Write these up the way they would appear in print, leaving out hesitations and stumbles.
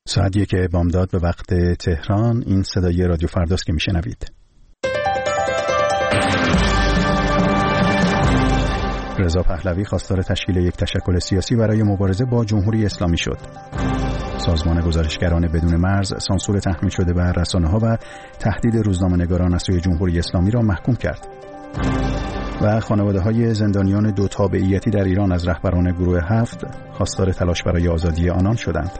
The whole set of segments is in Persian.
ساعت 1 بامداد به وقت تهران. این صدای رادیو فرداست که میشنوید. رضا پهلوی خواستار تشکیل یک تشکل سیاسی برای مبارزه با جمهوری اسلامی شد. سازمان گزارشگران بدون مرز سانسور تحمیل شده بر رسانه‌ها و تهدید روزنامه‌نگاران از سوی جمهوری اسلامی را محکوم کرد. و خانواده‌های زندانیان 2 تابعیتی در ایران از رهبران گروه 7 خواستار تلاش برای آزادی آنان شدند.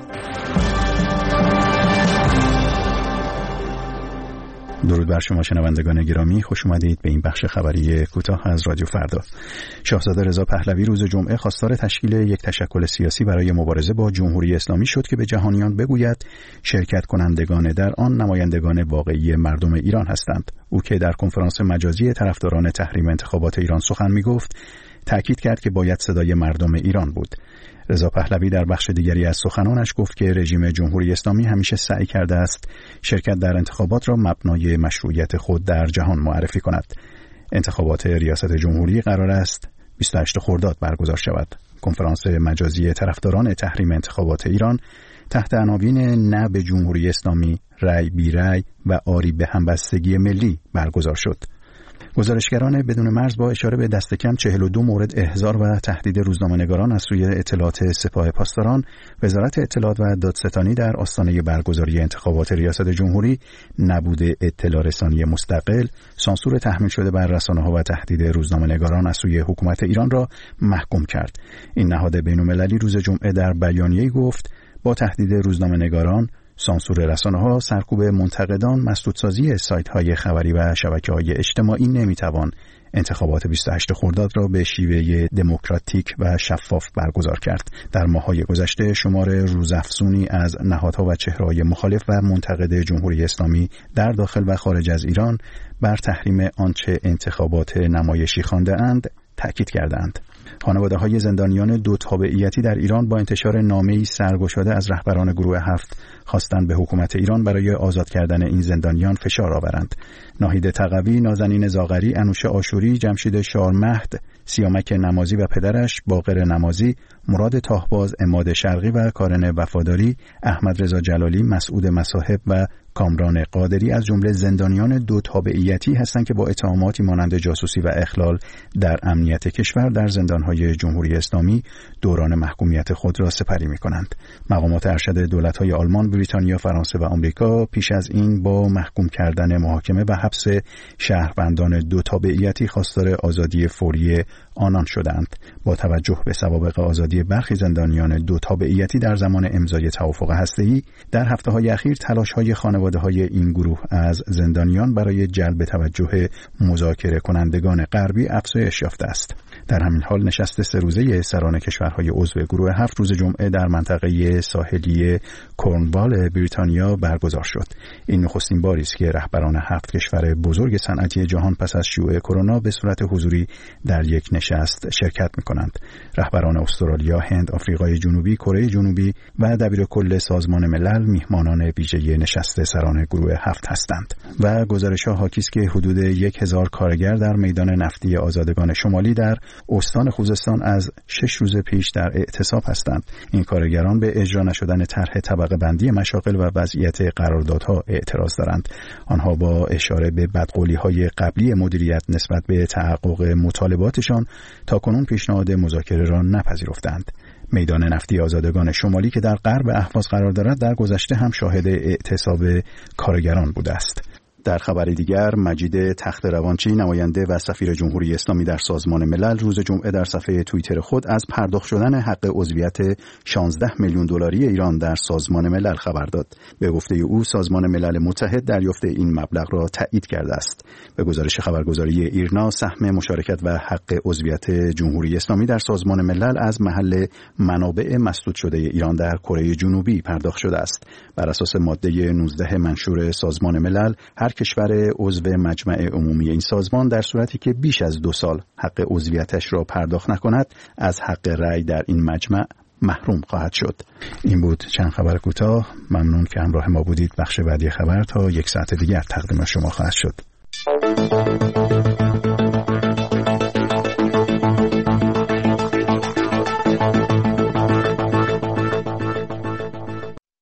درود بر شما شنوندگان گرامی، خوش اومدید به این بخش خبری کوتاه از رادیو فردا. شاهزاده رضا پهلوی روز جمعه خواستار تشکیل یک تشکل سیاسی برای مبارزه با جمهوری اسلامی شد که به جهانیان بگوید شرکت کنندگان در آن نمایندگان واقعی مردم ایران هستند. او که در کنفرانس مجازی طرفداران تحریم انتخابات ایران سخن می‌گفت، تأکید کرد که باید صدای مردم ایران بود. رضا پهلوی در بخش دیگری از سخنانش گفت که رژیم جمهوری اسلامی همیشه سعی کرده است شرکت در انتخابات را مبنای مشروعیت خود در جهان معرفی کند. انتخابات ریاست جمهوری قرار است 28 خرداد برگزار شود. کنفرانس مجازی طرفداران تحریم انتخابات ایران تحت عناوین نه به جمهوری اسلامی، رأی بی رأی و آری به همبستگی ملی برگزار شد. گزارشگران بدون مرز با اشاره به دست کم 42 مورد احضار و تهدید روزنامه‌نگاران از سوی اطلاعات سپاه پاسداران، وزارت اطلاعات و دادستانی در آستانه برگزاری انتخابات ریاست جمهوری، نبود اطلاع رسانی مستقل، سانسور تحمیل شده بر رسانه‌ها و تهدید روزنامه‌نگاران از سوی حکومت ایران را محکوم کرد. این نهاد بین‌المللی روز جمعه در بیانیه‌ای گفت با تهدید روزنامه‌نگاران، سانسور رسانه‌ها، سرکوب منتقدان، مسدودسازی سایت‌های خبری و شبکه‌های اجتماعی نمی‌توان انتخابات 28 خرداد را به شیوه دموکراتیک و شفاف برگزار کرد. در ماه‌های گذشته شمار روزافزونی از نهادها و چهره‌های مخالف و منتقد جمهوری اسلامی در داخل و خارج از ایران بر تحریم آنچه انتخابات نمایشی خوانده‌اند تأکید کردند. خانواده‌های زندانیان 2 تابعیتی در ایران با انتشار نامه‌ای سرگشاده از رهبران گروه 7 خواستند به حکومت ایران برای آزاد کردن این زندانیان فشار آورند. ناهید تقوی، نازنین زاغری، انوشه آشوری، جمشید شارمهد، سیامک نمازی و پدرش، باقر نمازی، مراد تاهباز، عماد شرقی و کارن وفاداری، احمد رضا جلالی، مسعود مصاحب و کامران قادری از جمله زندانیان 2 تابعیتی هستند که با اتهاماتی مانند جاسوسی و اخلال در امنیت کشور در زندانهای جمهوری اسلامی دوران محکومیت خود را سپری می‌کنند. مقامات ارشد دولت‌های آلمان، بریتانیا، فرانسه و آمریکا پیش از این با محکوم کردن محاکمه و حبس شهروندان 2 تابعیتی خواستار آزادی فوری آنان شدند. با توجه به سوابق آزادی برخی زندانیان 2 تابعیتی در زمان امضای توافق هسته‌ای، در هفته‌های اخیر تلاش‌های خانواده‌های این گروه از زندانیان برای جلب توجه مذاکره کنندگان غربی افزایش یافته است. در همین حال نشست 3 روزه سران کشورهای عضو گروه 7 روز جمعه در منطقه ساحلی کورنوال بریتانیا برگزار شد. این نخستین باری است که رهبران 7 کشور بزرگ صنعتی جهان پس از شیوع کرونا به صورت حضوری در یک نشست شرکت می‌کنند. رهبران استرالیا، هند، آفریقای جنوبی، کره جنوبی و دبیرکل سازمان ملل میهمانان ویژه نشست سران گروه 7 هستند. و گزارش‌ها حاکی است که حدود 1000 کارگر در میدان نفتی آزادگان شمالی در استان خوزستان از 6 روز پیش در اعتصاب هستند. این کارگران به اجرا نشدن طرح طبقه بندی مشاغل و وضعیت قراردادها اعتراض دارند. آنها با اشاره به بدقولی‌های قبلی مدیریت نسبت به تحقق مطالباتشان تاکنون پیشنهاد مذاکره را نپذیرفتند. میدان نفتی آزادگان شمالی که در غرب اهواز قرار دارد در گذشته هم شاهد اعتصاب کارگران بوده است. در خبری دیگر، مجید تختروانچی، نماینده و سفیر جمهوری اسلامی در سازمان ملل، روز جمعه در صفحه توییتر خود از پرداخت شدن حق عضویت 16 میلیون دلاری ایران در سازمان ملل خبر داد. به گفته او، سازمان ملل متحد دریافت این مبلغ را تایید کرده است. به گزارش خبرگزاری ایرنا، سهم مشارکت و حق عضویت جمهوری اسلامی در سازمان ملل از محل منابع مسدود شده ایران در کره جنوبی پرداخت شده است. بر اساس ماده 19 منشور سازمان ملل، هر کشور عضو مجمع عمومی این سازمان در صورتی که بیش از 2 سال حق عضویتش را پرداخت نکند، از حق رأی در این مجمع محروم خواهد شد. این بود چند خبر کوتاه. ممنون که همراه ما بودید. بخش بعدی خبر تا 1 ساعت دیگر تقدیم شما خواهد شد.